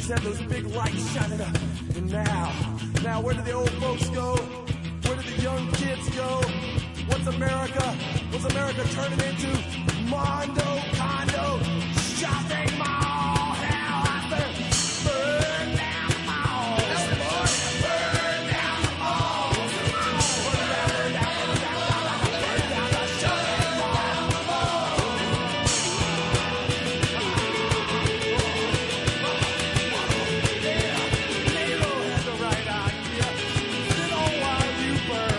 used to have those big lights shining up. And now where do the old folks go? Where do the young kids go? What's America turning into? Mondo, condo, shopping mall. Hell, I said, burn down the mall. Burn down the mall. Burn down the shopping mall. Yeah, Nero had the right idea. Sit on while you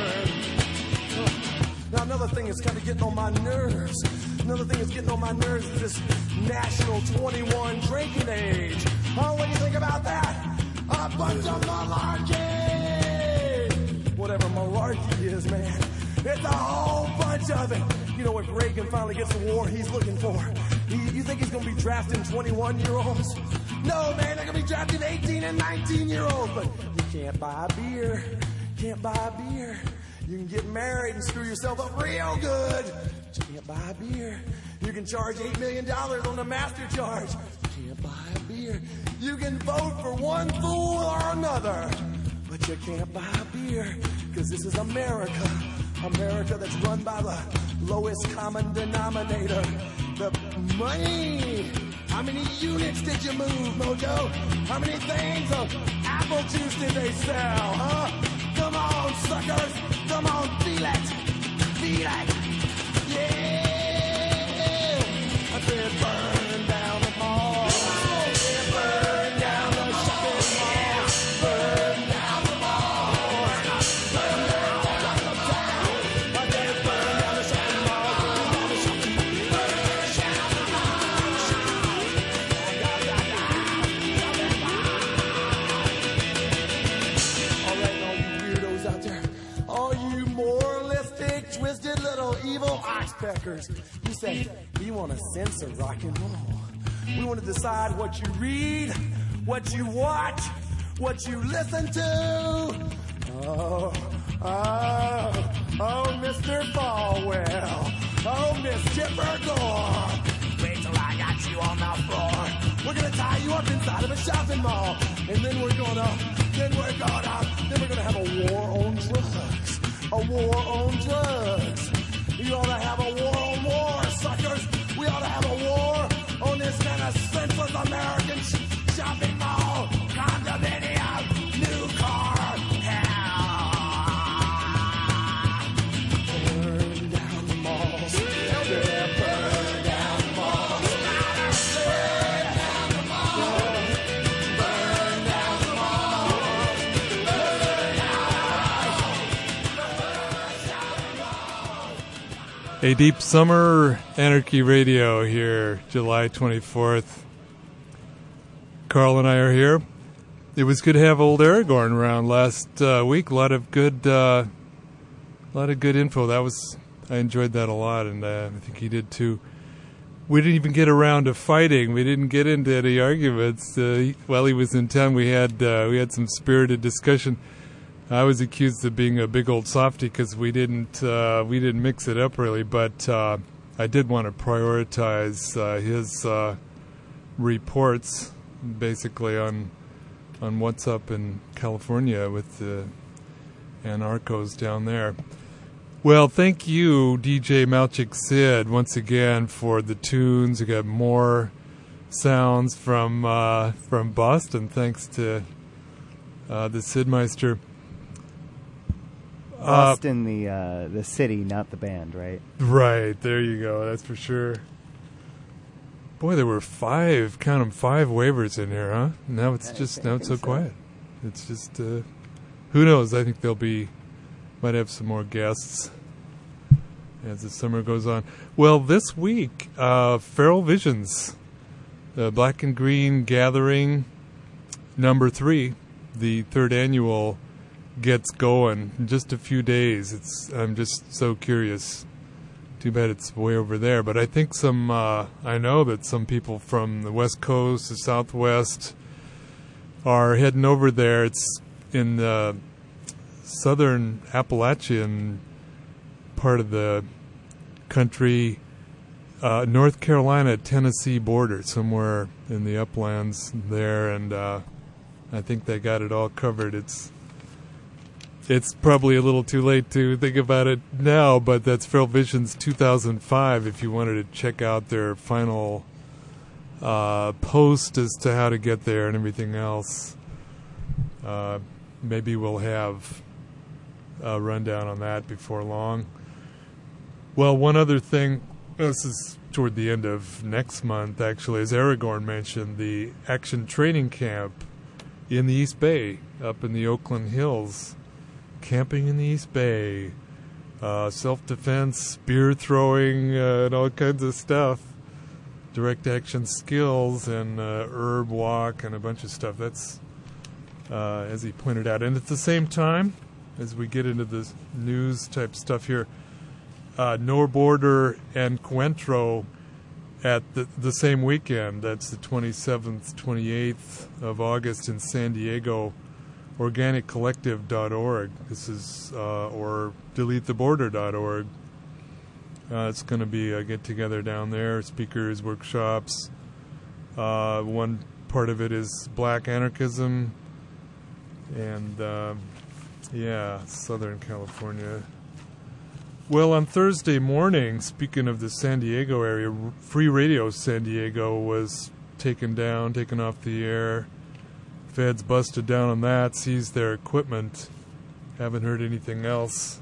burn. Now another thing that's kind of getting on my nerves. Another thing that's getting on my nerves is this national 21 drinking age. Oh, what do you think about that? A bunch of malarkey! Whatever malarkey is, man. It's a whole bunch of it. You know, if Reagan finally gets the war he's looking for, you think he's going to be drafting 21-year-olds? No, man, they're going to be drafting 18 and 19-year-olds. But you can't buy beer. Can't buy beer. You can get married and screw yourself up real good. But you can't buy beer. You can charge $8 million on the master charge. You can't buy beer. You can vote for one fool or another. But you can't buy beer. Because this is America. America that's run by the lowest common denominator. The money. How many units did you move, Mojo? How many things of apple juice did they sell, huh? Come on, suckers. Come on, feel it. Feel it. Yeah. I said burn down the mall. Yeah, burn down the shopping mall. Burn down the mall. Burn down the town. I said burn down the shopping mall. Burn down the shopping mall. Burn down the mall. All right, all you weirdos out there. All you moralistic, twisted little evil oxpeckers. You say, we want to censor rock and roll. We want to decide what you read, what you watch, what you listen to. Oh, Mr. Falwell. Oh, Miss Chipper Gore. Wait till I got you on the floor. We're going to tie you up inside of a shopping mall. And then we're going to have a war on drugs. A war on drugs. You ought to have a war on war, suckers. We ought to have a war on this kind of senseless American shopping mall, condominium, new car, hell. Burn down the malls. Yeah, burn down the malls. Burn down the malls. Burn down the malls. Burn down. A Deep Summer Anarchy Radio here, July 24th. Carl and I are here. It was good to have old Aragorn around last week. A lot of good info. I enjoyed that a lot, and I think he did too. We didn't even get around to fighting. We didn't get into any arguments. While he was in town, we had some spirited discussion. I was accused of being a big old softy because we didn't mix it up really, but I did want to prioritize his reports basically on what's up in California with the anarchos down there. Well, thank you, DJ Malchik Sid, once again for the tunes. We got more sounds from Boston, thanks to the Sidmeister. Boston, the city, not the band, right? Right, there you go. That's for sure. Boy, there were five waivers in here, huh? Now it's so quiet. It's just, who knows? I think might have some more guests as the summer goes on. Well, this week, Feral Visions, the Black and Green Gathering number 3, the third annual, gets going in just a few days. I'm just so curious. Too bad it's way over there. But I think I know that some people from the West Coast, the Southwest, are heading over there. It's in the southern Appalachian part of the country. North Carolina-Tennessee border, somewhere in the uplands there, and I think they got it all covered. It's probably a little too late to think about it now, but that's Feral Visions 2005 if you wanted to check out their final post as to how to get there and everything else. Maybe we'll have a rundown on that before long. Well, one other thing, this is toward the end of next month, actually, as Aragorn mentioned, the Action Training Camp in the East Bay, up in the Oakland Hills. Camping in the East Bay, self-defense, spear throwing, and all kinds of stuff. Direct action skills and herb walk and a bunch of stuff. That's, as he pointed out. And at the same time, as we get into the news type stuff here, No Border and Coentro at the same weekend. That's the 27th, 28th of August in San Diego. OrganicCollective.org. This is, or DeleteTheBorder.org. It's going to be a get-together down there, speakers, workshops. One part of it is black anarchism. And, Southern California. Well, on Thursday morning, speaking of the San Diego area, Free Radio San Diego was taken off the air. Feds busted down on that, seized their equipment. Haven't heard anything else.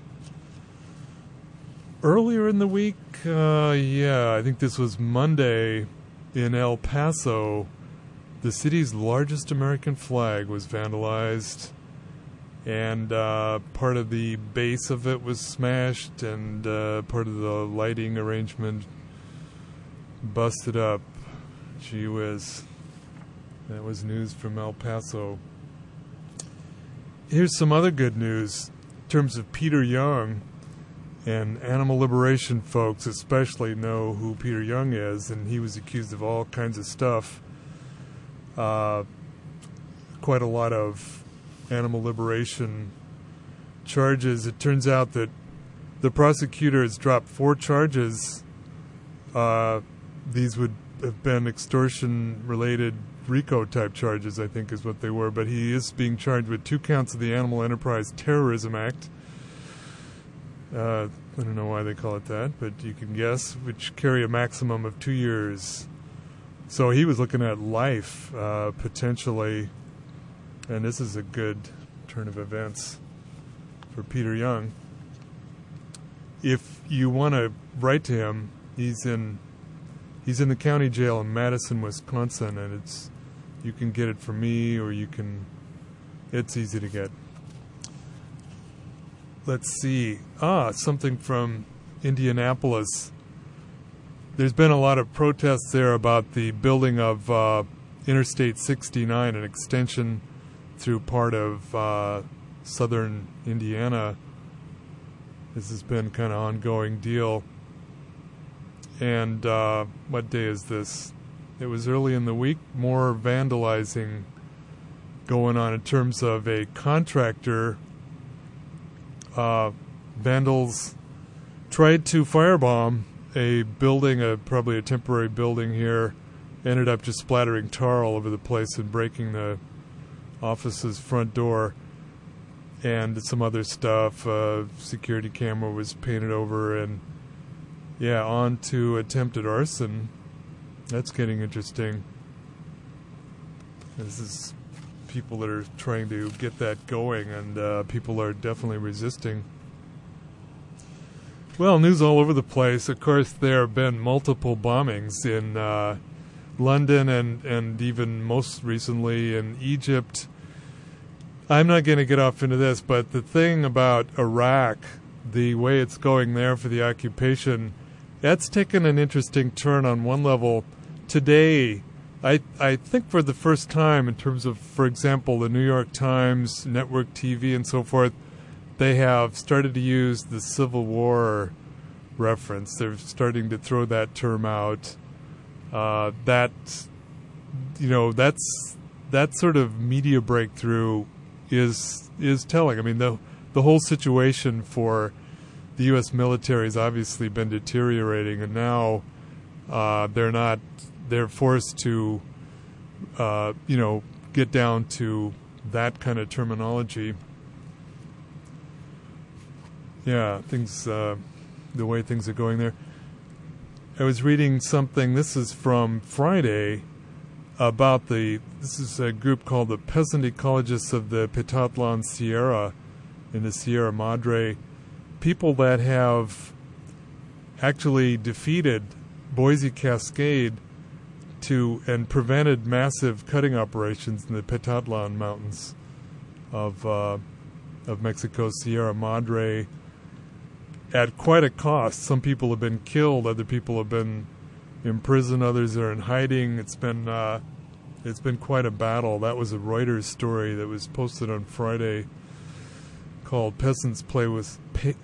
Earlier in the week, I think this was Monday, in El Paso, the city's largest American flag was vandalized, and part of the base of it was smashed, and part of the lighting arrangement busted up. Gee whiz. That was news from El Paso. Here's some other good news in terms of Peter Young, and animal liberation folks especially know who Peter Young is, and he was accused of all kinds of stuff. Quite a lot of animal liberation charges. It turns out that the prosecutor has dropped 4 charges. These would have been extortion-related RICO-type charges, I think is what they were, but he is being charged with 2 counts of the Animal Enterprise Terrorism Act. I don't know why they call it that, but you can guess, which carry a maximum of 2 years. So he was looking at life, potentially, and this is a good turn of events for Peter Young. If you want to write to him, he's in the county jail in Madison, Wisconsin, and you can get it from me, or it's easy to get. Let's see. Something from Indianapolis. There's been a lot of protests there about the building of Interstate 69, an extension through part of southern Indiana. This has been kind of an ongoing deal. And what day is this? It was early in the week. More vandalizing going on in terms of a contractor. Vandals tried to firebomb a building, probably a temporary building here. Ended up just splattering tar all over the place and breaking the office's front door. And some other stuff. Security camera was painted over, and on to attempted arson. That's getting interesting. This is people that are trying to get that going, and people are definitely resisting. Well, news all over the place. Of course, there have been multiple bombings in London and even most recently in Egypt. I'm not going to get off into this, but the thing about Iraq, the way it's going there for the occupation, that's taken an interesting turn on one level. Today, I think for the first time in terms of, for example, the New York Times, network TV, and so forth, they have started to use the Civil War reference. They're starting to throw that term out. That sort of media breakthrough is telling. I mean, the whole situation for the U.S. military has obviously been deteriorating, and now They're forced to, get down to that kind of terminology. Yeah, things, the way things are going there. I was reading something, this is from Friday, about this is a group called the Peasant Ecologists of the Petatlan Sierra in the Sierra Madre, people that have actually defeated Boise Cascade and prevented massive cutting operations in the Petatlan Mountains of Mexico, Sierra Madre, at quite a cost. Some people have been killed, other people have been imprisoned, others are in hiding. It's been quite a battle. That was a Reuters story that was posted on Friday called "Peasants Pay with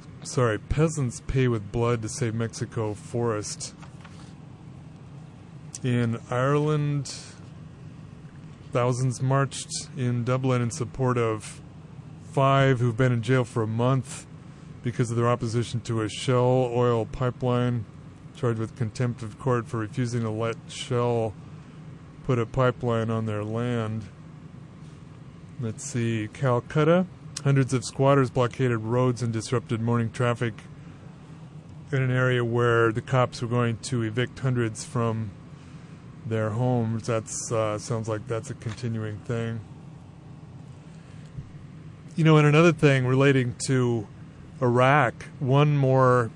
Blood to Save Mexico Forest." In Ireland, thousands marched in Dublin in support of 5 who've been in jail for a month because of their opposition to a Shell oil pipeline, charged with contempt of court for refusing to let Shell put a pipeline on their land. Let's see, Calcutta, hundreds of squatters blockaded roads and disrupted morning traffic in an area where the cops were going to evict hundreds from their homes. That's sounds like that's a continuing thing. And another thing relating to Iraq, one more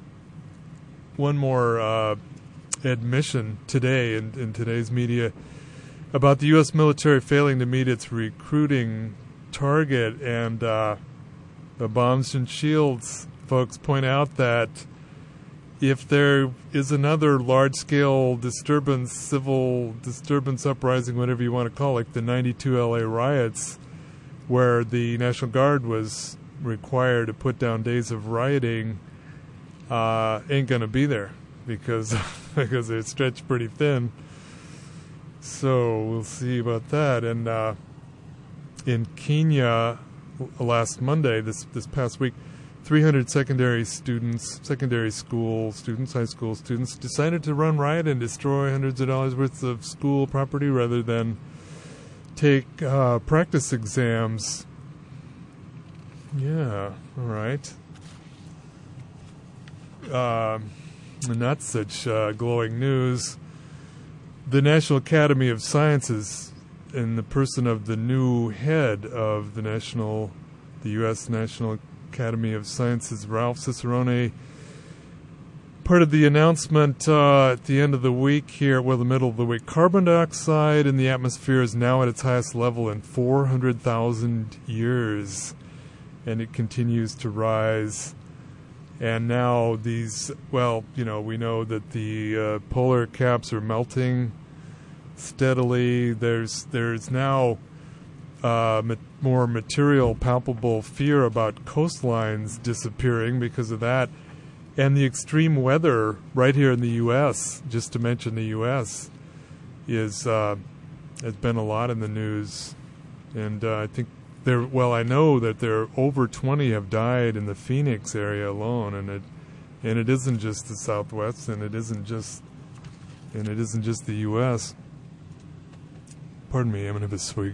admission today in today's media about the U.S. military failing to meet its recruiting target, and the Bombs and Shields folks point out that if there is another large-scale disturbance, civil disturbance, uprising, whatever you want to call it, like the 92 L.A. riots, where the National Guard was required to put down days of rioting, ain't going to be there because they're stretched pretty thin. So we'll see about that. And in Kenya, last Monday, this past week, 300 secondary school students, high school students, decided to run riot and destroy hundreds of dollars worth of school property rather than take practice exams. Yeah, all right. Not such glowing news. The National Academy of Sciences, in the person of the new head of the U.S. National Academy of Sciences, Ralph Cicerone, part of the announcement at the end of the week here, the middle of the week, carbon dioxide in the atmosphere is now at its highest level in 400,000 years, and it continues to rise. And now we know that the polar caps are melting steadily. There's now more material, palpable fear about coastlines disappearing because of that. And the extreme weather right here in the U.S., just to mention the U.S., has been a lot in the news. And I think I know that there over 20 have died in the Phoenix area alone, and it isn't just the Southwest, and it isn't just the U.S. Pardon me, I'm gonna have a swig.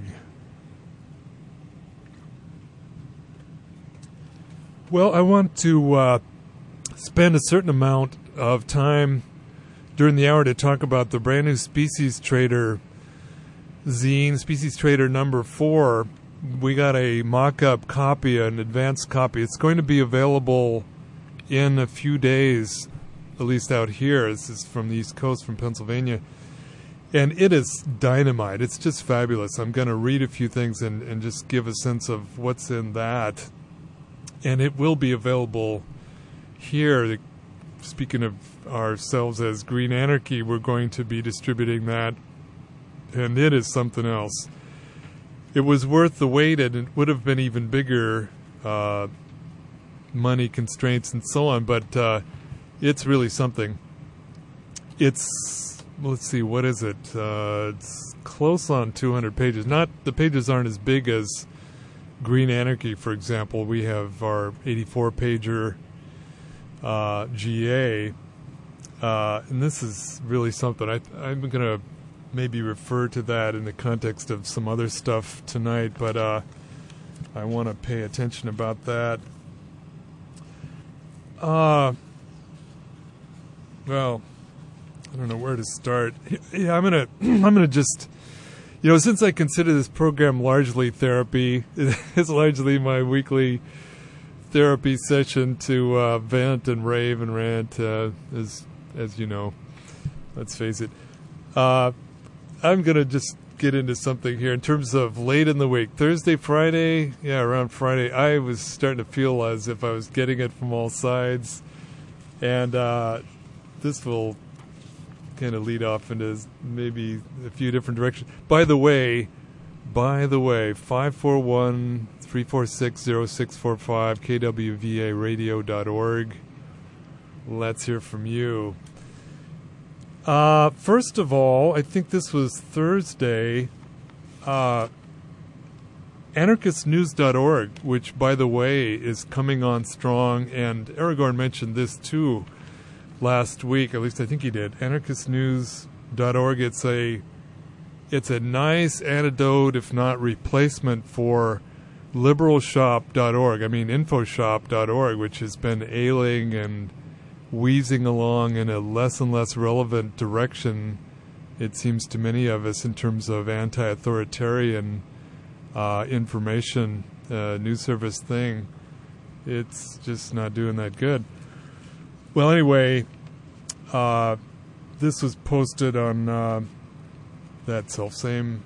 Well, I want to spend a certain amount of time during the hour to talk about the brand new Species Trader zine, Species Trader number 4. We got a mock-up copy, an advanced copy. It's going to be available in a few days, at least out here. This is from the East Coast, from Pennsylvania. And it is dynamite. It's just fabulous. I'm going to read a few things and just give a sense of what's in that. And it will be available here. Speaking of ourselves as Green Anarchy, we're going to be distributing that. And it is something else. It was worth the wait, and it would have been even bigger money constraints and so on, but it's really something. Let's see, what is it? It's close on 200 pages. The pages aren't as big as Green Anarchy, for example. We have our 84-pager GA, And this is really something. I'm going to maybe refer to that in the context of some other stuff tonight, but I want to pay attention about that. Well, I don't know where to start. Yeah, I'm gonna just, since I consider this program largely therapy, it's largely my weekly therapy session to vent and rave and rant, as you know. Let's face it. I'm gonna just get into something here in terms of late in the week. Thursday, Friday, around Friday, I was starting to feel as if I was getting it from all sides, and this will kind of lead off into maybe a few different directions. By the way, 541-346-0645, kwvaradio.org. Let's hear from you. First of all, I think this was Thursday, anarchistnews.org, which, by the way, is coming on strong, and Aragorn mentioned this too last week, at least I think he did. Anarchistnews.org, it's a nice antidote, if not replacement, for liberalshop.org. I mean, infoshop.org, which has been ailing and wheezing along in a less and less relevant direction, it seems to many of us, in terms of anti-authoritarian information news service thing. It's just not doing that good. Well, anyway, this was posted on that self-same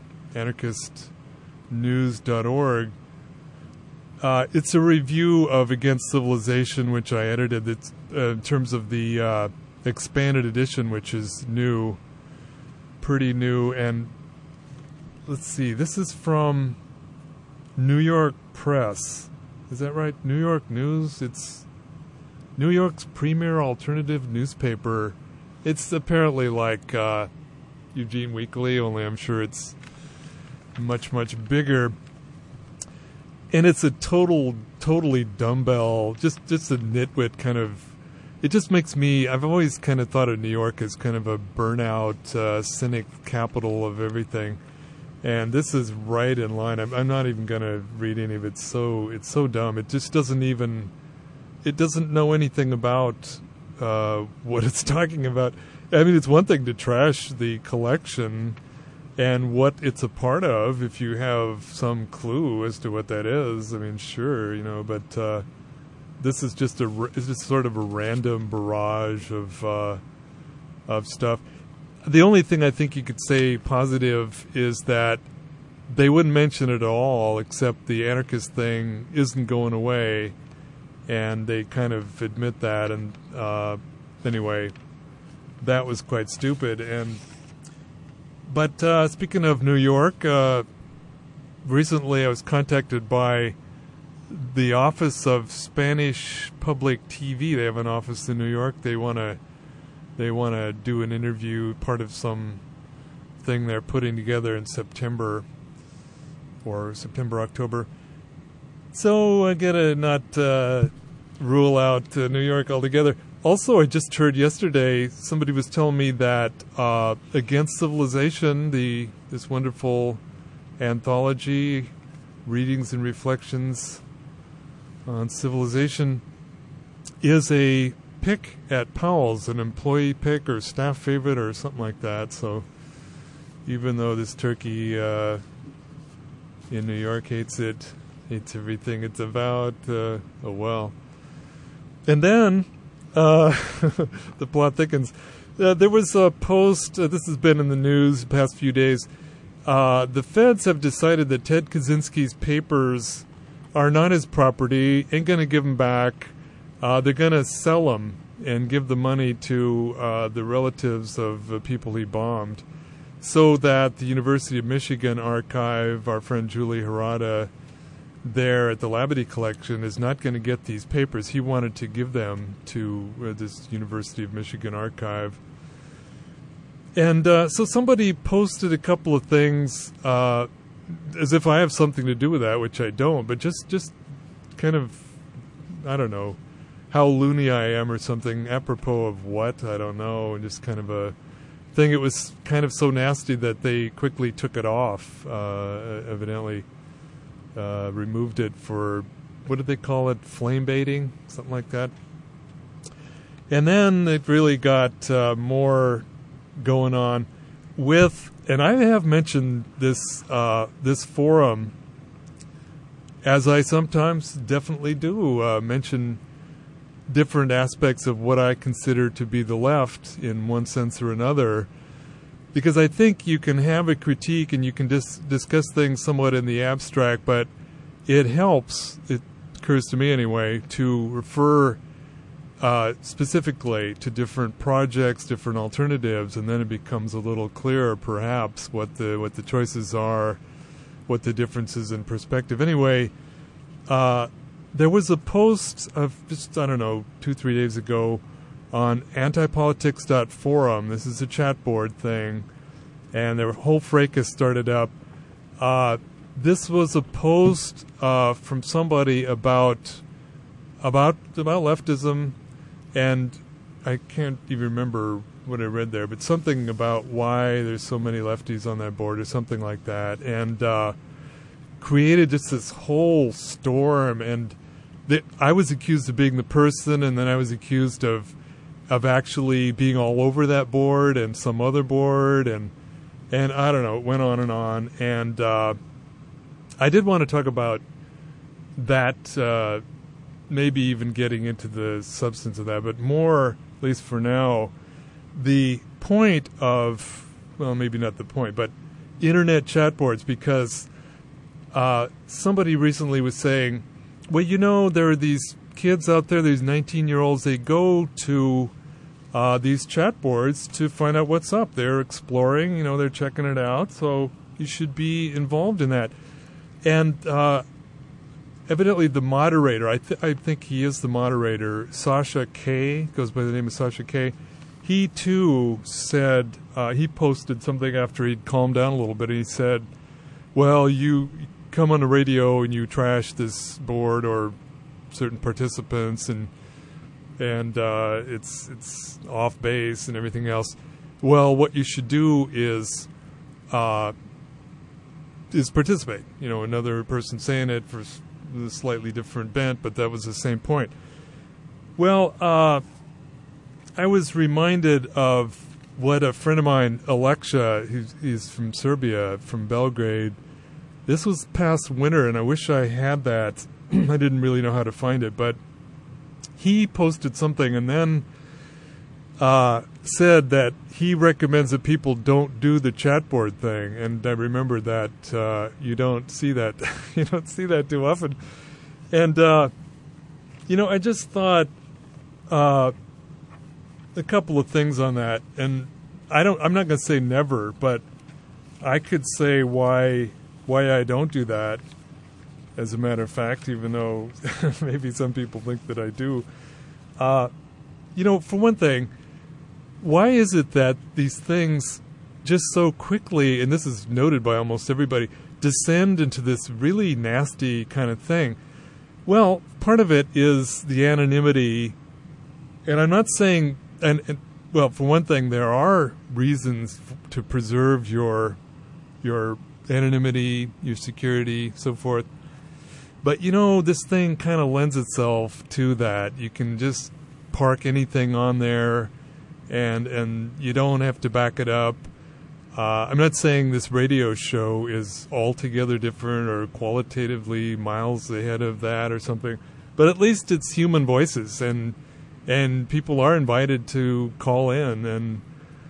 anarchistnews.org. It's a review of Against Civilization, which I edited. It's in terms of the expanded edition, which is new, pretty new. And let's see, this is from New York Press. Is that right? New York News? It's New York's premier alternative newspaper. It's apparently like Eugene Weekly, only I'm sure it's much, much bigger. And it's a totally dumbbell, just a nitwit kind of. It just makes me. I've always kind of thought of New York as kind of a burnout, cynic capital of everything, and this is right in line. I'm not even going to read any of it. It's so dumb. It just doesn't even. It doesn't know anything about what it's talking about. I mean, it's one thing to trash the collection and what it's a part of if you have some clue as to what that is. I mean, sure, but this is just it's just sort of a random barrage of stuff. The only thing I think you could say positive is that they wouldn't mention it at all, except the anarchist thing isn't going away, and they kind of admit that. And anyway, that was quite stupid. But speaking of New York, recently I was contacted by the Office of Spanish Public TV. They have an office in New York. They want to do an interview, part of some thing they're putting together in September, October. So I gotta not rule out New York altogether. Also, I just heard yesterday somebody was telling me that Against Civilization, this wonderful anthology, readings and reflections on civilization, is a pick at Powell's, an employee pick or staff favorite or something like that. So even though this turkey in New York hates everything it's about, oh well. And then the plot thickens. There was a post, this has been in the news the past few days. The feds have decided that Ted Kaczynski's papers are not his property, ain't going to give them back. They're going to sell them and give the money to the relatives of people he bombed, so that the University of Michigan archive, our friend Julie Harada there at the Labadie collection, is not going to get these papers. He wanted to give them to this University of Michigan archive. And so somebody posted a couple of things as if I have something to do with that, which I don't, but just kind of, I don't know, how loony I am or something, apropos of what, I don't know, and just kind of a thing. It was kind of so nasty that they quickly took it off, evidently removed it for, what did they call it, flame baiting, something like that. And then it really got more going on with, and I have mentioned this this forum, as I sometimes definitely do mention different aspects of what I consider to be the left in one sense or another, because I think you can have a critique and you can discuss things somewhat in the abstract, but it helps, it occurs to me anyway, to refer specifically to different projects, different alternatives, and then it becomes a little clearer perhaps what the choices are, what the differences in perspective. Anyway, there was a post of just, 2-3 days ago on antipolitics.forum. This is a chat board thing, and their whole fracas started up. This was a post from somebody about leftism, and I can't even remember what I read there, but something about why there's so many lefties on that board or something like that, and created just this whole storm. And I was accused of being the person, and then I was accused of actually being all over that board and some other board, and I don't know, it went on. And I did want to talk about that, maybe even getting into the substance of that, but more, at least for now, the point of, well, maybe not the point, but internet chat boards, because somebody recently was saying, well, there are these kids out there, these 19-year-olds, they go to these chat boards to find out what's up. They're exploring, they're checking it out, so you should be involved in that. And evidently the moderator, I think he is the moderator, Sasha K, goes by the name of Sasha K, he too said, he posted something after he'd calmed down a little bit, and he said, well, you come on the radio and you trash this board or certain participants, and it's off base and everything else. Well, what you should do is participate. Another person saying it for a slightly different bent, but that was the same point. Well, I was reminded of what a friend of mine, Alexia, he's from Serbia, from Belgrade. This was past winter, and I wish I had that. I didn't really know how to find it, but he posted something and then said that he recommends that people don't do the chat board thing. And I remember that you don't see that. You don't see that too often. And, I just thought a couple of things on that. And I'm not going to say never, but I could say why I don't do that, as a matter of fact, even though maybe some people think that I do. For one thing, why is it that these things just so quickly, and this is noted by almost everybody, descend into this really nasty kind of thing? Well, part of it is the anonymity, and I'm not saying, well, for one thing, there are reasons to preserve your anonymity, your security, so forth. But, this thing kind of lends itself to that. You can just park anything on there, and you don't have to back it up. I'm not saying this radio show is altogether different or qualitatively miles ahead of that or something, but at least it's human voices, and people are invited to call in, and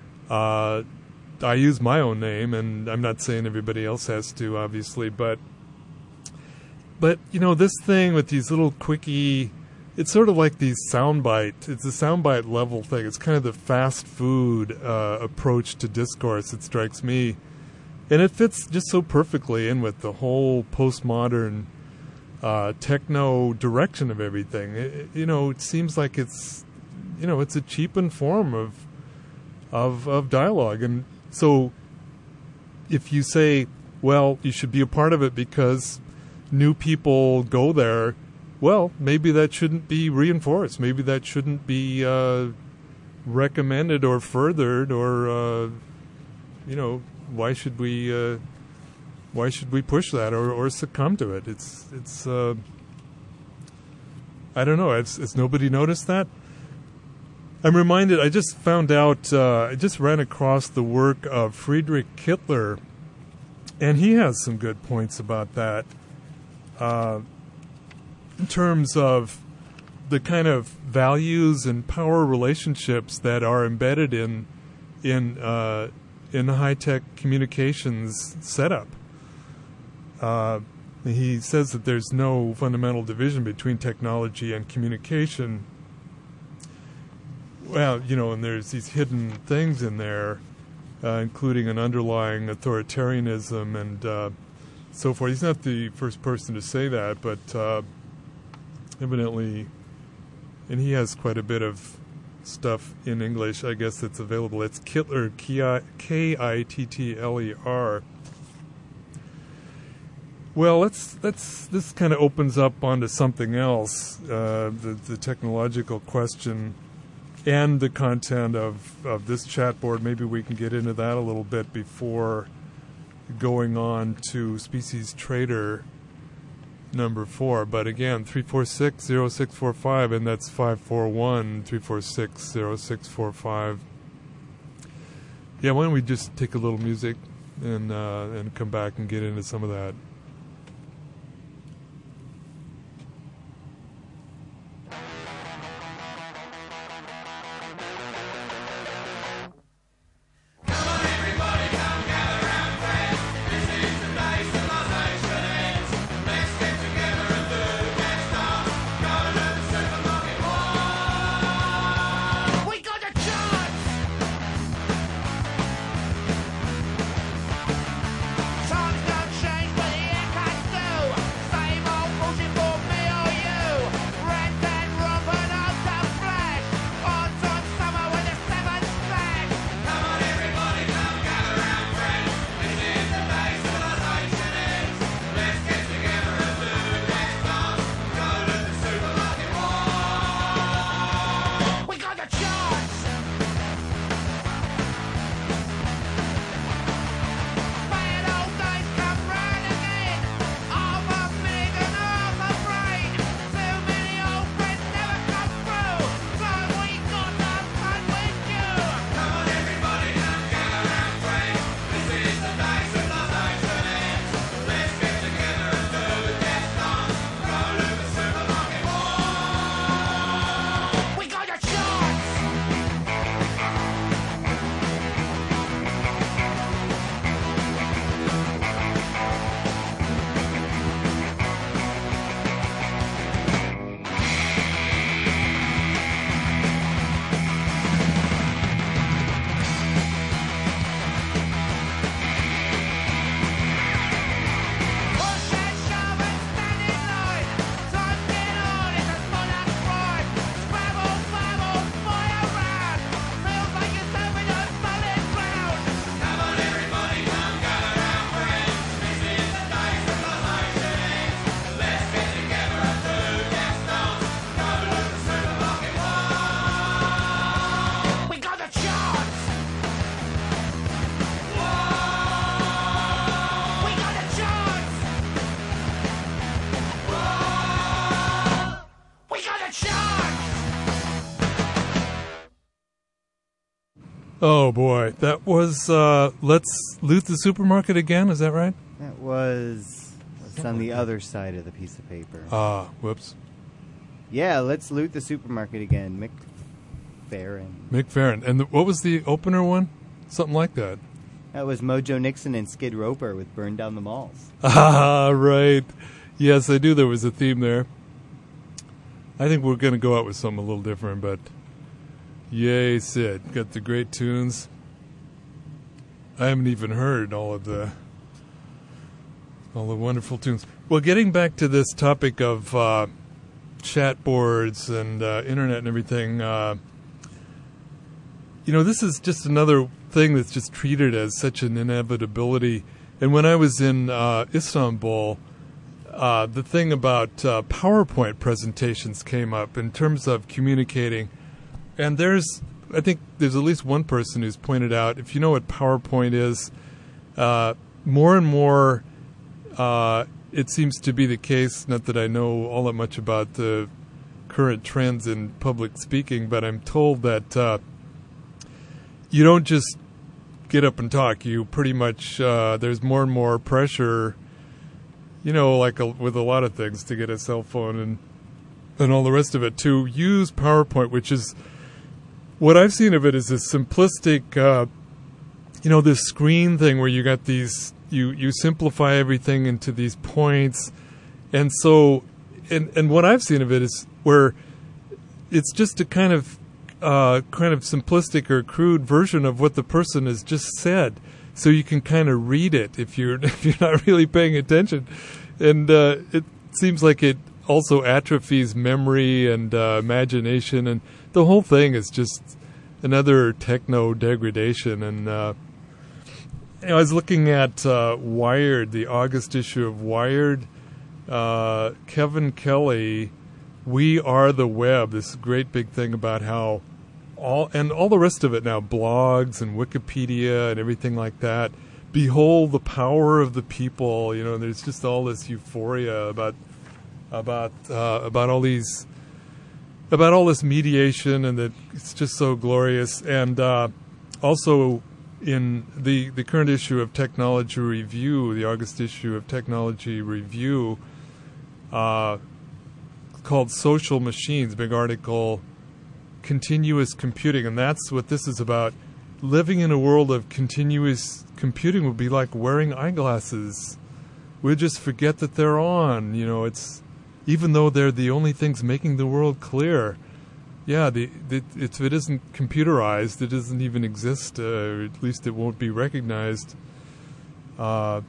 I use my own name, and I'm not saying everybody else has to, obviously, but this thing with these little quickie, it's sort of like these soundbite. It's a soundbite level thing. It's kind of the fast food approach to discourse, it strikes me. And it fits just so perfectly in with the whole postmodern techno direction of everything. It seems like it's a cheapened form of dialogue. And so if you say, well, you should be a part of it because new people go there, well, maybe that shouldn't be reinforced. Maybe that shouldn't be recommended or furthered, or why should we push that or succumb to it? It's I don't know. Has nobody noticed that? I'm reminded. I just found out. I just ran across the work of Friedrich Kittler, and he has some good points about that. In terms of the kind of values and power relationships that are embedded in high-tech communications setup. He says that there's no fundamental division between technology and communication. Well, and there's these hidden things in there, including an underlying authoritarianism and so forth. He's not the first person to say that, but evidently, and he has quite a bit of stuff in English, I guess, that's available. It's Kittler, Kittler. Well, this kind of opens up onto something else, the technological question and the content of this chat board. Maybe we can get into that a little bit before going on to Species Trader number 4. But again, 346-0645, and that's 541-346-0645. Yeah, why don't we just take a little music and come back and get into some of that. Oh boy, that was Let's Loot the Supermarket Again, is that right? That was on the other side of the piece of paper. Ah, whoops. Yeah, Let's Loot the Supermarket Again, Mick Farron. And what was the opener one? Something like that. That was Mojo Nixon and Skid Roper with Burn Down the Malls. Ah, right. Yes, I knew there was a theme there. I think we're going to go out with something a little different, but yay, Sid. Got the great tunes. I haven't even heard all the wonderful tunes. Well, getting back to this topic of chat boards and internet and everything, this is just another thing that's just treated as such an inevitability. And when I was in Istanbul, the thing about PowerPoint presentations came up in terms of communicating. And I think there's at least one person who's pointed out, if you know what PowerPoint is, more and more it seems to be the case, not that I know all that much about the current trends in public speaking, but I'm told that you don't just get up and talk. You pretty much, there's more and more pressure, like with a lot of things, to get a cell phone and all the rest of it, to use PowerPoint, which is, what I've seen of it is a simplistic, this screen thing where you got these, you simplify everything into these points. And so, and what I've seen of it is where it's just a kind of simplistic or crude version of what the person has just said. So you can kind of read it if you're not really paying attention. And it seems like it also atrophies memory and imagination, and the whole thing is just another techno degradation. And I was looking at Wired, the August issue of Wired. Kevin Kelly, We Are the Web, this great big thing about how all the rest of it now, blogs and Wikipedia and everything like that, behold the power of the people. There's just all this euphoria about all these, about all this mediation, and that it's just so glorious. And also in the current issue of Technology Review, the August issue of Technology Review, called Social Machines, big article, Continuous Computing, and that's what this is about. Living in a world of continuous computing would be like wearing eyeglasses. We'll just forget that they're on. It's, even though they're the only things making the world clear. Yeah, if it isn't computerized, it doesn't even exist. Or at least it won't be recognized. I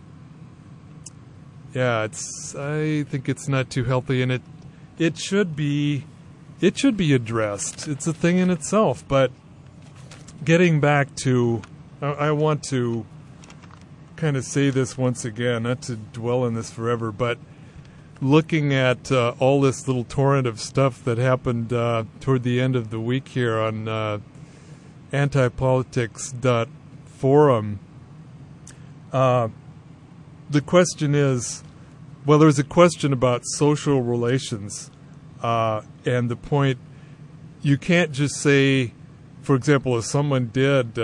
think it's not too healthy, and it should be addressed. It's a thing in itself. But getting back to, I want to kind of say this once again, not to dwell on this forever, but looking at all this little torrent of stuff that happened toward the end of the week here on antipolitics.forum, the question is, well, there's a question about social relations, and the point, you can't just say, for example, as someone did,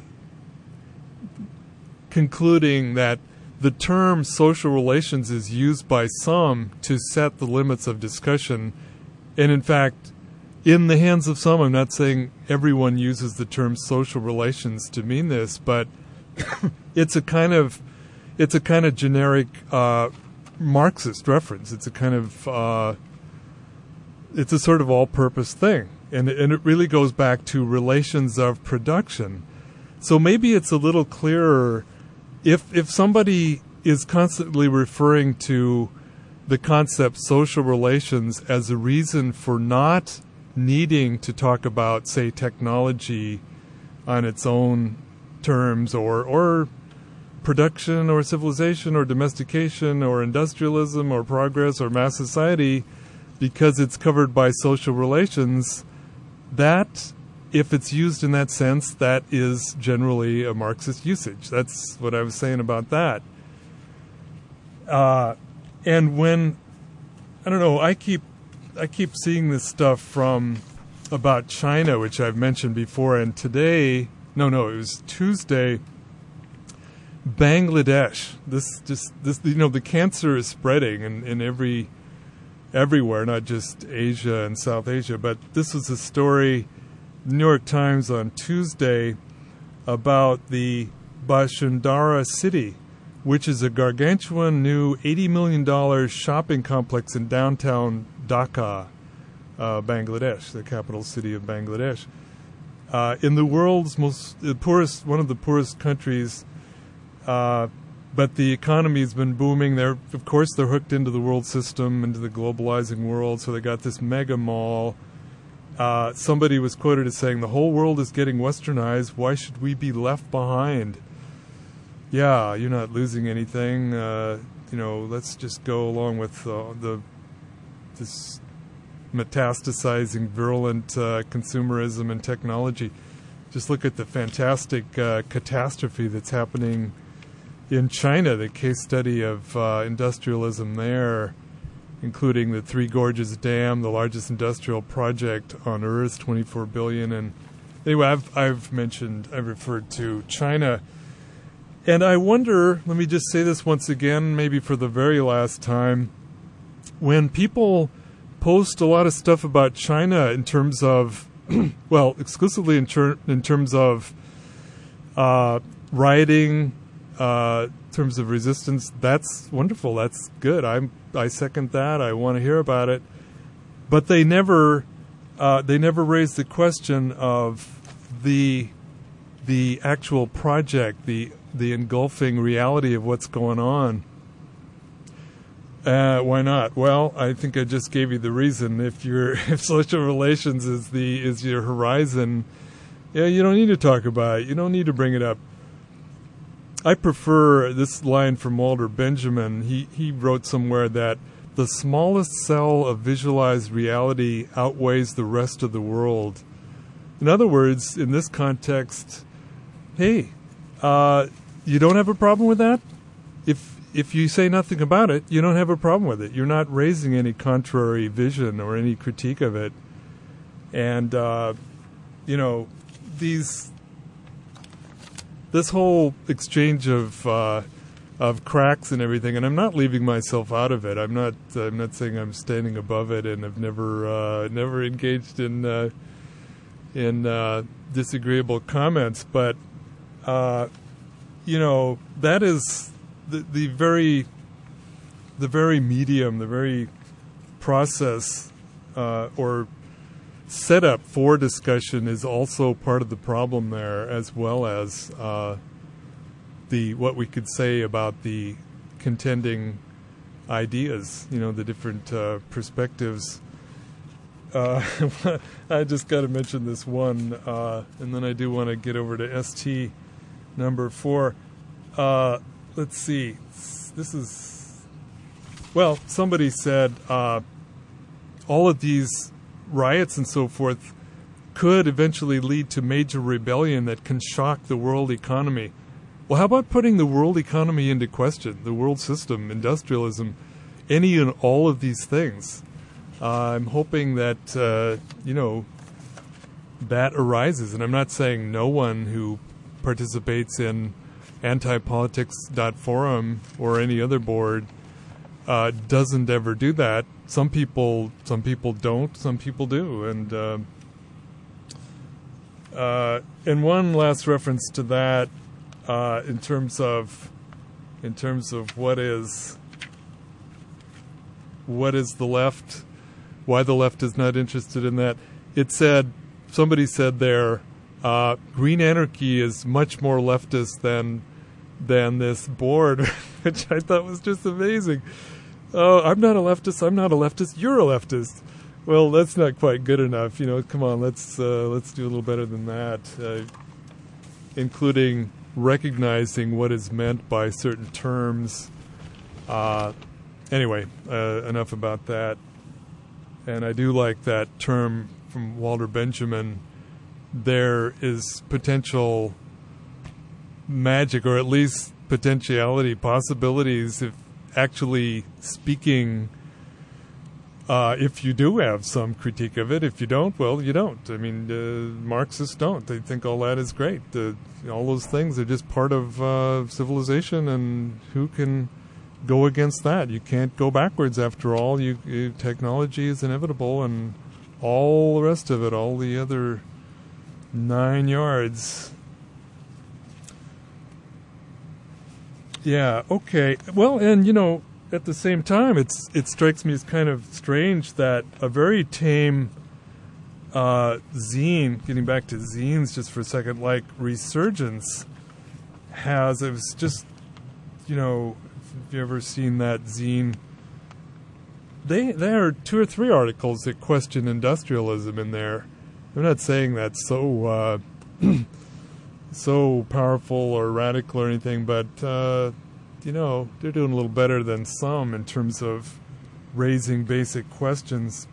concluding that the term social relations is used by some to set the limits of discussion. And in fact, in the hands of some, I'm not saying everyone uses the term social relations to mean this, but it's a kind of generic Marxist reference. It's a kind of it's a sort of all-purpose thing, and it really goes back to relations of production. So maybe it's a little clearer if somebody is constantly referring to the concept social relations as a reason for not needing to talk about, say, technology on its own terms, or production or civilization or domestication or industrialism or progress or mass society, because it's covered by social relations, that, if it's used in that sense, that is generally a Marxist usage. That's what I was saying about that. And when, I don't know, I keep seeing this stuff from about China, which I've mentioned before, and today, it was Tuesday, Bangladesh. This, the cancer is spreading in everywhere, not just Asia and South Asia. But this was a story, New York Times on Tuesday, about the Bashundhara city, which is a gargantuan new $80 million shopping complex in downtown Dhaka, Bangladesh, the capital city of Bangladesh. In the world's one of the poorest countries, but the economy's been booming. They're hooked into the world system, into the globalizing world, so they got this mega mall. Somebody was quoted as saying, "The whole world is getting westernized. Why should we be left behind?" Yeah, you're not losing anything. let's just go along with this metastasizing, virulent consumerism and technology. Just look at the fantastic catastrophe that's happening in China, the case study of industrialism there, including the Three Gorges Dam, the largest industrial project on Earth, $24 billion. And anyway, I've referred to China. And I wonder, let me just say this once again, maybe for the very last time, when people post a lot of stuff about China in terms of, well, exclusively in terms of rioting, in terms of resistance, that's wonderful. That's good. I second that. I want to hear about it. But they never raise the question of the actual project, the engulfing reality of what's going on. Why not? Well, I think I just gave you the reason. If social relations is your horizon, you don't need to talk about it. You don't need to bring it up. I prefer this line from Walter Benjamin. He wrote somewhere that the smallest cell of visualized reality outweighs the rest of the world. In other words, in this context, hey, you don't have a problem with that? If you say nothing about it, you don't have a problem with it. You're not raising any contrary vision or any critique of it. And, this whole exchange of cracks and everything, and I'm not leaving myself out of it. I'm not saying I'm standing above it, and I've never engaged in disagreeable comments. But that is the very medium, the very process or setup for discussion is also part of the problem there, as well as what we could say about the contending ideas, the different perspectives. I just got to mention this one, and then I do want to get over to ST number 4. Let's see. This is, well, somebody said all of these riots and so forth could eventually lead to major rebellion that can shock the world economy. Well, how about putting the world economy into question, the world system, industrialism, any and all of these things? I'm hoping that, that arises. And I'm not saying no one who participates in antipolitics.forum or any other board doesn't ever do that. Some people don't. Some people do. And one last reference to that, in terms of what is the left, why the left is not interested in that. Somebody said there, green anarchy is much more leftist than this board, which I thought was just amazing. Oh, I'm not a leftist. You're a leftist. Well, that's not quite good enough. Come on, let's do a little better than that, including recognizing what is meant by certain terms. Anyway, enough about that. And I do like that term from Walter Benjamin. There is potential magic, or at least potentiality, possibilities, if actually speaking, if you do have some critique of it. If you don't, well, you don't. I mean, Marxists don't. They think all that is great. All those things are just part of civilization, and who can go against that? You can't go backwards, after all. Technology is inevitable, and all the rest of it, all the other 9 yards. Yeah, okay. Well, and, at the same time, it strikes me as kind of strange that a very tame zine, getting back to zines just for a second, like Resurgence it was just, if you've ever seen that zine, there are 2 or 3 articles that question industrialism in there. I'm not saying that's so so powerful or radical or anything, but they're doing a little better than some in terms of raising basic questions.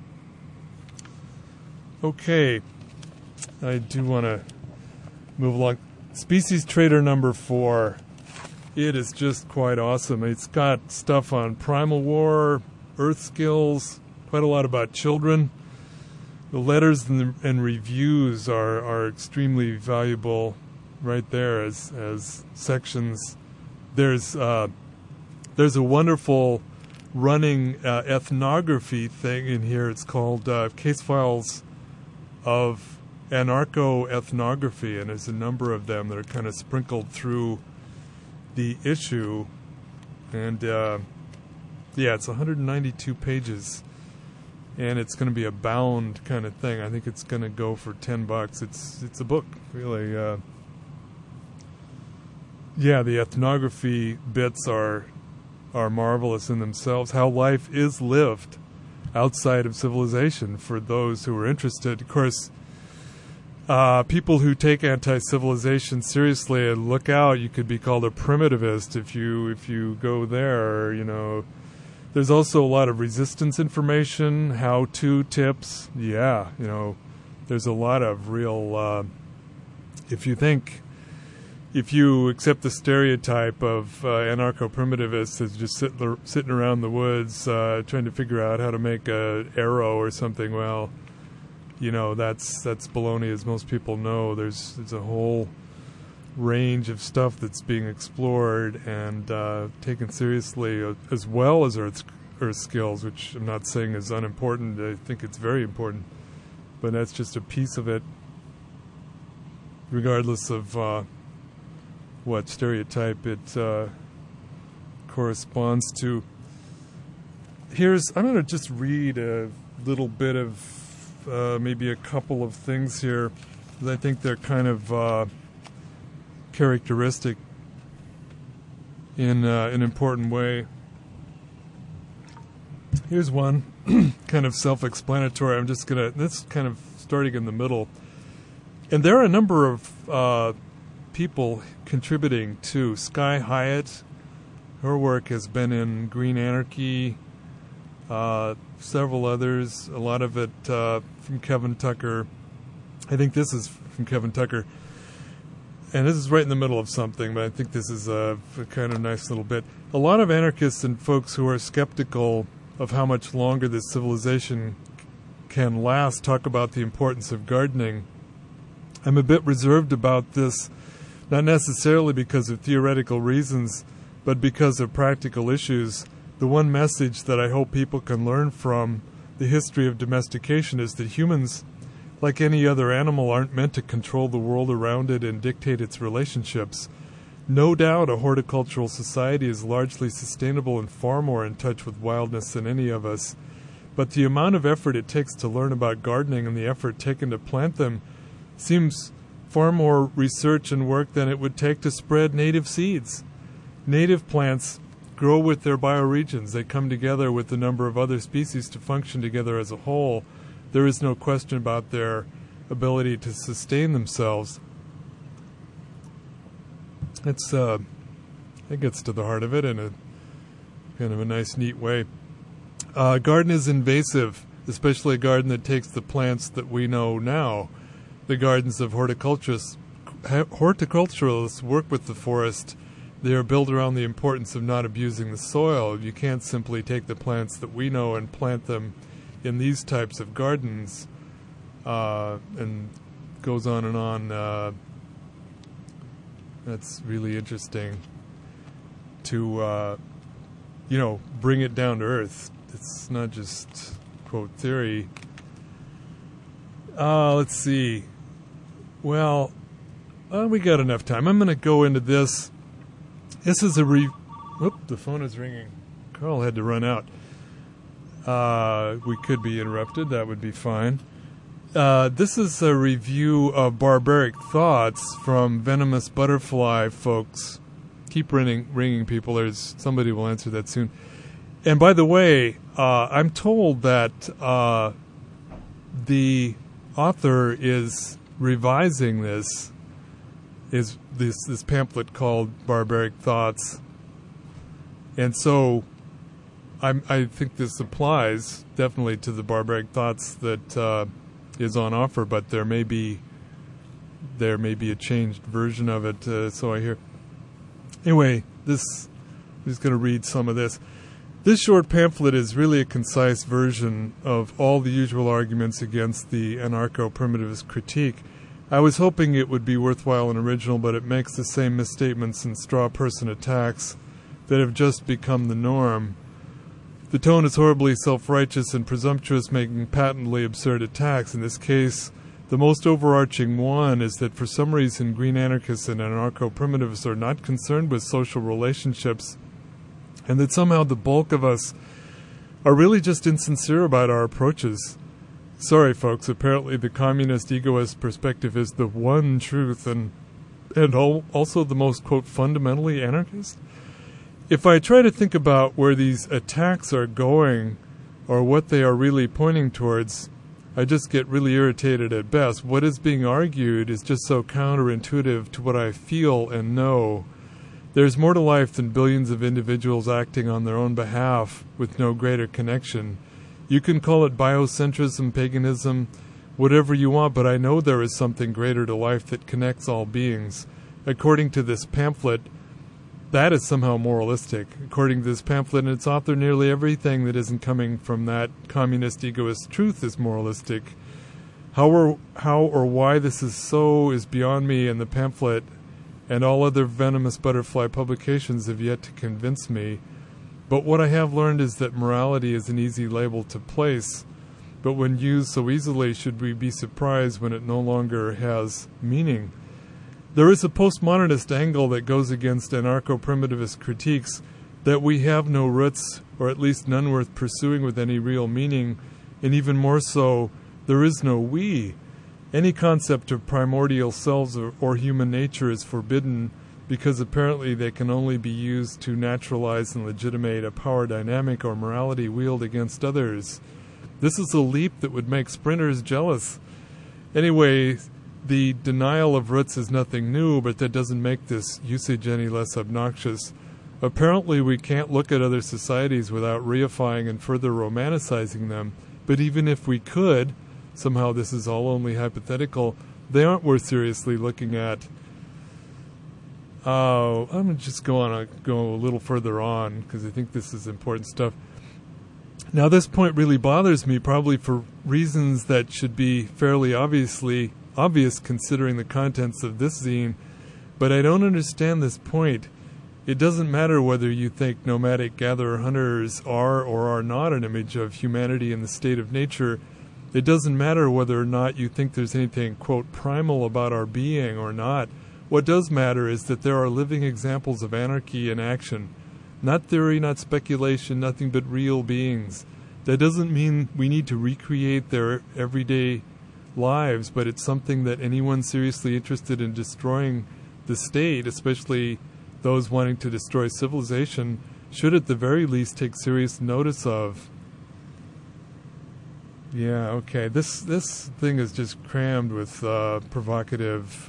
Okay, I do want to move along. Species Trader number 4. It is just quite awesome. It's got stuff on primal war, earth skills, quite a lot about children. The letters and reviews are extremely valuable right there as sections. There's a wonderful running ethnography thing in here. It's called Case Files of Anarcho-Ethnography, and there's a number of them that are kind of sprinkled through the issue. And it's 192 pages, and it's going to be a bound kind of thing. I think it's going to go for $10. It's a book, really. The ethnography bits are marvelous in themselves. How life is lived outside of civilization for those who are interested. Of course, people who take anti-civilization seriously, and look out, you could be called a primitivist if you go there. There's also a lot of resistance information, how-to tips. There's a lot of real. If you accept the stereotype of anarcho-primitivists as just sitting around the woods trying to figure out how to make an arrow or something, well, that's baloney, as most people know. There's a whole range of stuff that's being explored and taken seriously, as well as earth skills, which I'm not saying is unimportant. I think it's very important, but that's just a piece of it, regardless of what stereotype it corresponds to. I'm going to just read a little bit of maybe a couple of things here, because I think they're kind of characteristic in an important way. Here's one, kind of self-explanatory. This kind of starting in the middle. And there are a number of people contributing to. Sky Hyatt, her work has been in Green Anarchy, several others, a lot of it from Kevin Tucker. I think this is from Kevin Tucker. And this is right in the middle of something, but I think this is a kind of nice little bit. A lot of anarchists and folks who are skeptical of how much longer this civilization can last talk about the importance of gardening. I'm a bit reserved about this, not necessarily because of theoretical reasons, but because of practical issues. The one message that I hope people can learn from the history of domestication is that humans, like any other animal, aren't meant to control the world around it and dictate its relationships. No doubt a horticultural society is largely sustainable and far more in touch with wildness than any of us. But the amount of effort it takes to learn about gardening and the effort taken to plant them seems far more research and work than it would take to spread native seeds. Native plants grow with their bioregions. They come together with a number of other species to function together as a whole. There is no question about their ability to sustain themselves. That gets to the heart of it in a kind of a nice, neat way. Garden is invasive, especially a garden that takes the plants that we know now. The gardens of horticulturists work with the forest. They are built around the importance of not abusing the soil. You can't simply take the plants that we know and plant them in these types of gardens, and goes on and on. That's really interesting to, bring it down to earth. It's not just, quote, theory. Let's see. Well, we got enough time. I'm going to go into this. This is Whoop, the phone is ringing. Carl had to run out. We could be interrupted. That would be fine. This is a review of Barbaric Thoughts from Venomous Butterfly folks. Keep ringing people. Somebody will answer that soon. And by the way, I'm told that the author is revising this pamphlet called Barbaric Thoughts, And so I think this applies definitely to the barbaric thoughts that is on offer, but there may be a changed version of it, so I hear. Anyway, I'm just going to read some of this. This short pamphlet is really a concise version of all the usual arguments against the anarcho-primitivist critique. I was hoping it would be worthwhile and original, but it makes the same misstatements and straw person attacks that have just become the norm. The tone is horribly self-righteous and presumptuous, making patently absurd attacks. In this case, the most overarching one is that for some reason green anarchists and anarcho-primitivists are not concerned with social relationships, and that somehow the bulk of us are really just insincere about our approaches. Sorry, folks, apparently the communist egoist perspective is the one truth and also the most, quote, fundamentally anarchist. If I try to think about where these attacks are going or what they are really pointing towards, I just get really irritated at best. What is being argued is just so counterintuitive to what I feel and know. There's more to life than billions of individuals acting on their own behalf with no greater connection. You can call it biocentrism, paganism, whatever you want, but I know there is something greater to life that connects all beings. According to this pamphlet, that is somehow moralistic. According to this pamphlet and its author, nearly everything that isn't coming from that communist egoist truth is moralistic. How or why this is so is beyond me, and the pamphlet and all other venomous butterfly publications have yet to convince me. But what I have learned is that morality is an easy label to place, but when used so easily, should we be surprised when it no longer has meaning? There is a postmodernist angle that goes against anarcho-primitivist critiques that we have no roots, or at least none worth pursuing with any real meaning, and even more so, there is no we. Any concept of primordial selves or human nature is forbidden because apparently they can only be used to naturalize and legitimate a power dynamic or morality wielded against others. This is a leap that would make sprinters jealous. Anyway, the denial of roots is nothing new, but that doesn't make this usage any less obnoxious. Apparently we can't look at other societies without reifying and further romanticizing them, but even if we could, somehow this is all only hypothetical, they aren't worth seriously looking at. I'm just go a little further on because I think this is important stuff. Now this point really bothers me, probably for reasons that should be fairly obvious considering the contents of this zine, but I don't understand this point. It doesn't matter whether you think nomadic gatherer-hunters are or are not an image of humanity in the state of nature. It doesn't matter whether or not you think there's anything, quote, primal about our being or not. What does matter is that there are living examples of anarchy in action. Not theory, not speculation, nothing but real beings. That doesn't mean we need to recreate their everyday lives, but it's something that anyone seriously interested in destroying the state, especially those wanting to destroy civilization, should at the very least take serious notice of. Yeah, okay. This thing is just crammed with provocative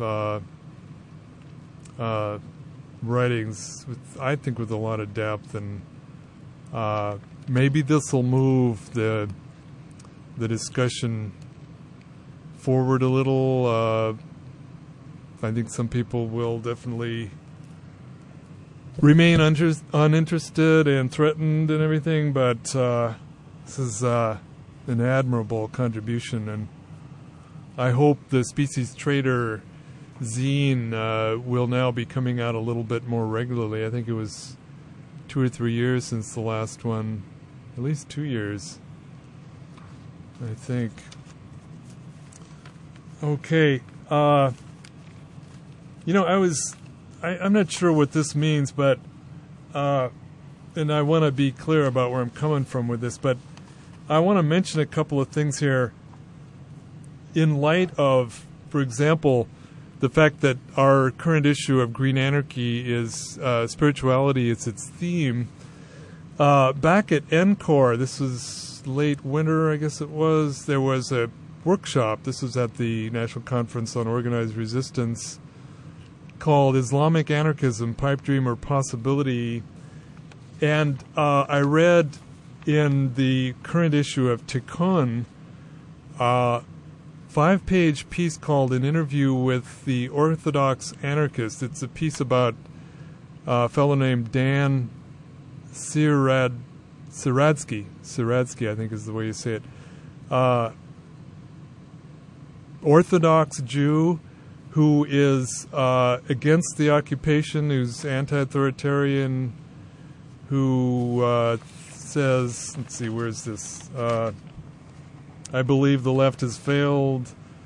writings, I think with a lot of depth, and maybe this will move the discussion forward a little. I think some people will definitely remain uninterested and threatened and everything, but this is an admirable contribution, and I hope the Species Trader zine will now be coming out a little bit more regularly. I think it was 2 or 3 years since the last one, at least 2 years, I think. Okay, I'm not sure what this means, but and I want to be clear about where I'm coming from with this, but I want to mention a couple of things here in light of, for example, the fact that our current issue of Green Anarchy is spirituality is its theme. Back at NCORE, this was late winter, I guess it was, there was a workshop. This was at the National Conference on Organized Resistance, called Islamic Anarchism, Pipe Dream or Possibility. And I read in the current issue of Tikkun, 5-page piece called An Interview with the Orthodox Anarchist. It's a piece about a fellow named Dan Siradsky, I think is the way you say it. Orthodox Jew who is against the occupation, who's anti-authoritarian, who says, let's see, where's this? I believe the left has failed.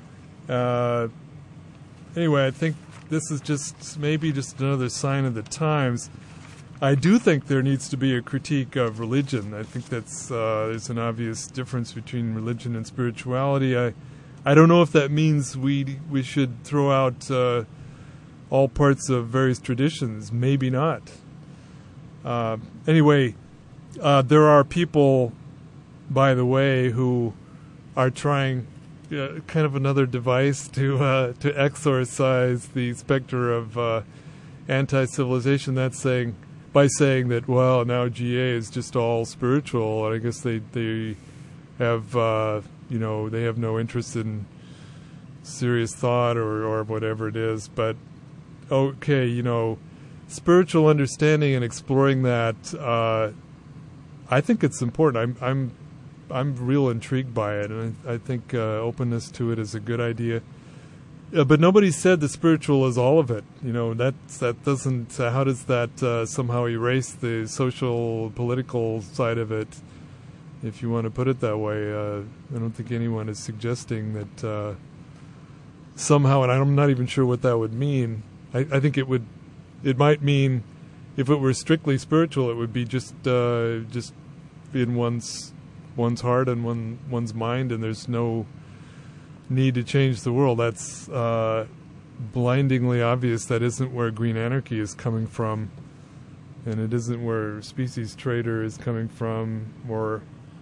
Anyway, I think this is just maybe just another sign of the times. I do think there needs to be a critique of religion. I think that's there's an obvious difference between religion and spirituality. I don't know if that means we should throw out all parts of various traditions. Maybe not. Anyway, there are people, by the way, who are trying kind of another device to exorcise the specter of anti-civilization. That's by saying that, well, now GA is just all spiritual, and I guess they have they have no interest in serious thought or whatever it is. But okay, spiritual understanding and exploring that, I think it's important. I'm real intrigued by it, and I think openness to it is a good idea. But nobody said the spiritual is all of it. That doesn't. How does that somehow erase the social, political side of it? If you want to put it that way, I don't think anyone is suggesting that somehow, and I'm not even sure what that would mean. I think it would. It might mean, if it were strictly spiritual, it would be just in one's heart and one's mind, and there's no need to change the world. That's blindingly obvious. That isn't where green anarchy is coming from, and it isn't where Species Trader is coming from, or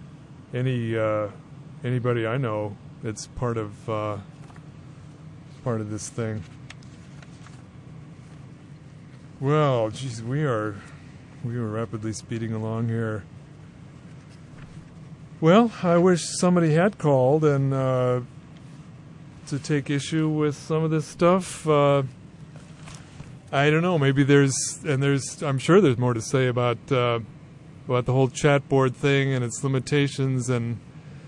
anybody I know. It's part of this thing. Well, geez, we are rapidly speeding along here. Well, I wish somebody had called and to take issue with some of this stuff. I don't know. Maybe I'm sure there's more to say about the whole chat board thing and its limitations, and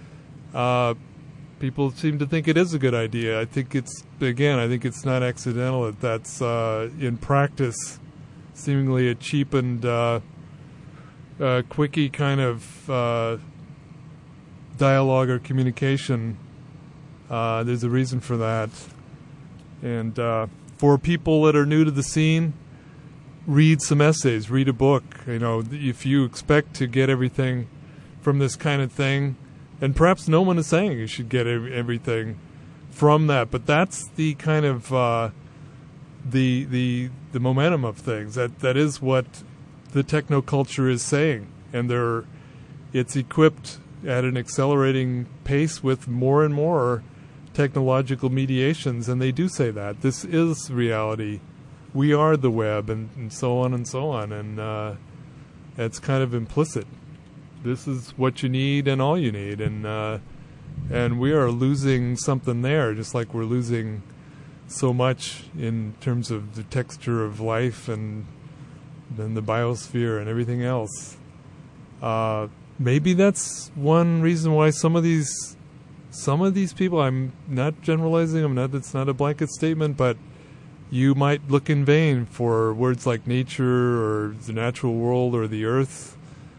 people seem to think it is a good idea. I think it's not accidental that's in practice seemingly a cheapened, quickie kind of dialogue or communication. There's a reason for that. And for people that are new to the scene, read some essays, read a book. If you expect to get everything from this kind of thing, and perhaps no one is saying you should get everything from that, but that's the kind of the momentum of things. That is what the technoculture is saying, and it's equipped at an accelerating pace with more and more technological mediations, and they do say that this is reality. We are the web, and so on and so on, and it's kind of implicit. This is what you need and all you need, and we are losing something there, just like we're losing so much in terms of the texture of life and then the biosphere and everything else. Maybe that's one reason why some of these people, I'm not generalizing, that's not a blanket statement, but you might look in vain for words like nature or the natural world or the earth.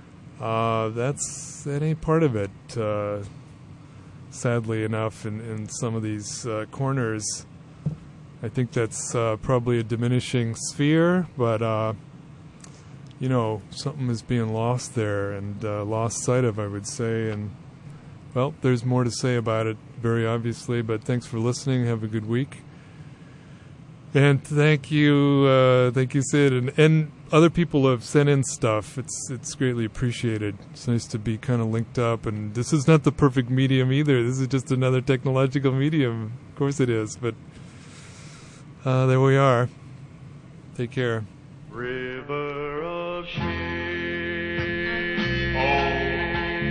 That ain't part of it, sadly enough, in some of these corners. I think that's probably a diminishing sphere, but something is being lost there and lost sight of, I would say. And well, there's more to say about it, very obviously. But thanks for listening. Have a good week. And thank you, Sid, and other people have sent in stuff. It's greatly appreciated. It's nice to be kind of linked up. And this is not the perfect medium either. This is just another technological medium. Of course it is, but there we are. Take care. River of Shame.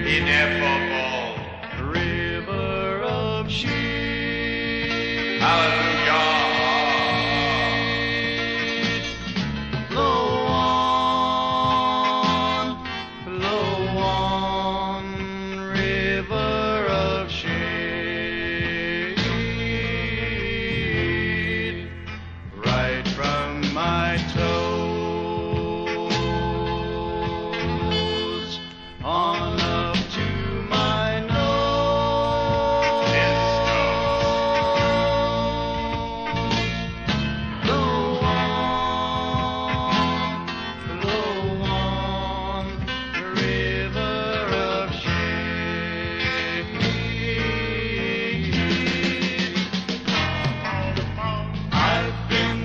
ineffable river of sheep. Hallelujah. Flow on, river of shade, right from my toes on up to my nose. Blow on, river of shade. I've been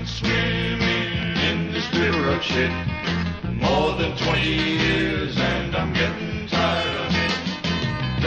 swimming in this river of shit more than 20 years, and I'm getting